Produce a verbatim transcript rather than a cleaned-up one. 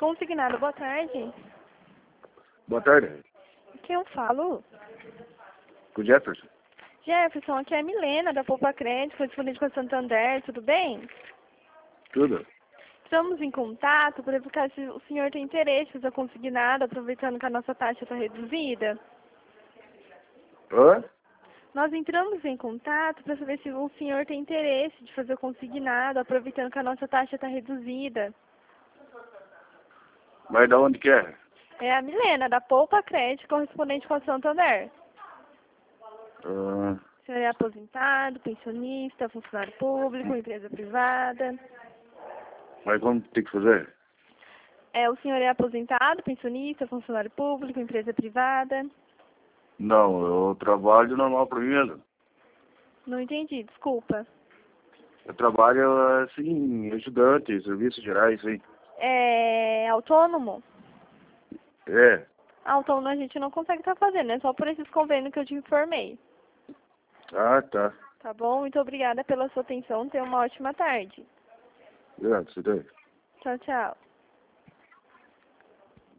Consignado, boa tarde. Boa tarde. Quem eu falo? Com o Jefferson. Jefferson, aqui é a Milena, da Poupa Crédito, correspondente com a Santander, tudo bem? Tudo? Estamos em contato para verificar se o senhor tem interesse em fazer consignado, aproveitando que a nossa taxa está reduzida. Hã? Nós entramos em contato para saber se o senhor tem interesse de fazer consignado, aproveitando que a nossa taxa está reduzida. Mas da onde que é? É a Milena, da Poupa Crédito, correspondente com a Santander. Ah, O senhor é aposentado, pensionista, funcionário público, empresa privada. mas como tem que fazer? É, o senhor é aposentado, pensionista, funcionário público, empresa privada. Não, eu trabalho normal para mim mesmo. Não entendi, desculpa. Eu trabalho assim, ajudante, serviços gerais, sim. É autônomo? É. Autônomo a gente não consegue estar fazendo, é só por esses convênios que eu te informei. Ah, tá. Tá bom? Muito obrigada pela sua atenção. Tenha uma ótima tarde. Obrigado, você tem. Tchau, tchau.